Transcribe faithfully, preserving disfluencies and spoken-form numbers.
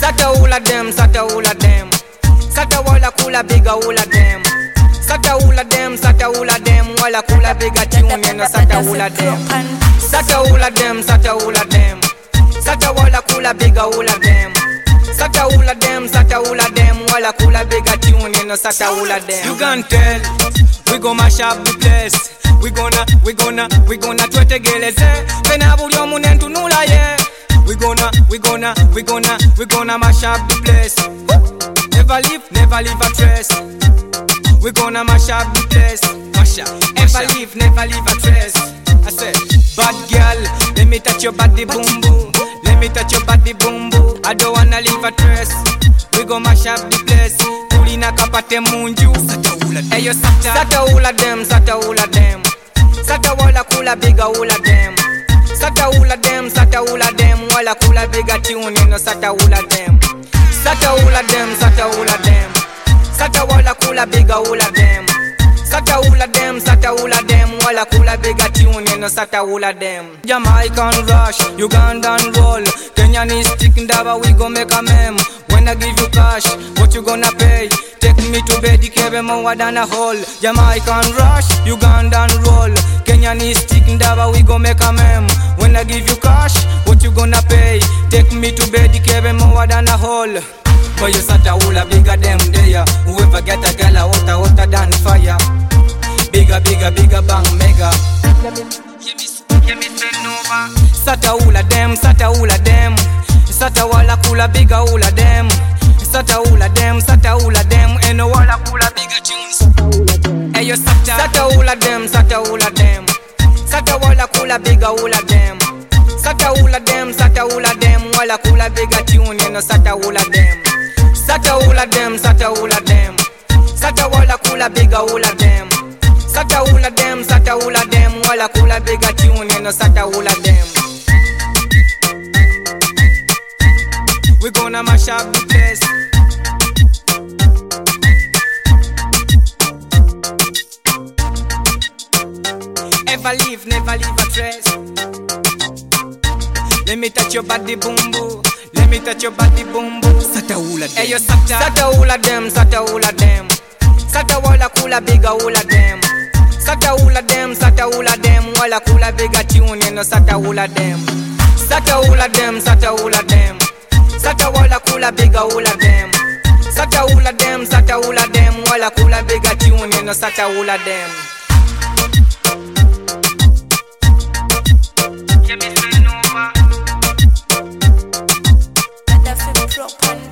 Sata all of them, sata all of them. Sata wala kula bigger all of them. Sata all of them, sata all of them. Wala kula bigger tune, you know, sata all of them. Sata all of them, sata all of them. Sata wala kula bigger all of them. Sata all of them, sata all of them. Wala kula bigger tune, you know, sata all of them. You can tell, we gon' mash up the place. We gonna, we gonna, we gonna twetegeleze. Pena buli omuntu nula ye. We gonna, we gonna, we gonna, we gonna mash up the place. Never leave, never leave a trace. We gonna mash up the place. Mash up, never leave, never leave a trace. I said, bad girl, let me touch your body, boom boom. Let me touch your body, boom boom. I don't wanna leave a trace. We gon' mash up the place. Tulina kapate munju. Hey yo, sata, sata all of them, sata all of them. Sata wala kula bigger all of them. Sata all of them, sata all of them. Wala kula bigger tune, you know, sata all of them. Sata all of them, sata all of them. Sata wala kula bigger all of them. Sata all of them, sata all of them. Wala kula bigger tune, you know, sata all of them. Jamaican rush, Ugandan roll. Kenyan is sticking daba, we gon' make a meme. When I give you cash, what you gonna pay? Take me to bed, kebe more than a hole. Jamaican rush, Ugandan roll. Kenyan is sticking daba, we gon' make a meme. When I give you cash, what you gonna pay? Take me to bed, kebe more than a hole. For you sata hula bigger them there. Whoever get a girl a hotter, hotter than fire. Bigger, bigger, bigger bang mega. Sata hula them, sata hula them. Sata wala kula bigger hula them. Sata hula them, sata hula them. Ain't no wala kula bigger tunes. Hey yo sata, sata hula them, sata hula them. Sata wala kula bigger hula them. Sata hula them, sata hula them. Wala kula bigger tune, you know, sata hula them. Sata hula them, sata hula them. Sata wala kula bigger hula them. Sata hula them, sata hula them. Wala kula bigger tune, you know, sata hula them. We gonna mash up the place. Ever leave, never leave a trace. Let me touch your body, boom boom. Let me touch your body, boom boom. Sata hula them. Hey yo, sata, sata hula them, sata hula them. Sata wala kula bigger hula them. Sata hula them, sata hula them. Wala kula bigger tune, you know, sata hula them. Sata hula them, sata hula them. Sata wala kula bigger hula them. Sata hula them, sata hula them. Wala kula bigger tune, you know, sata hula them. Proper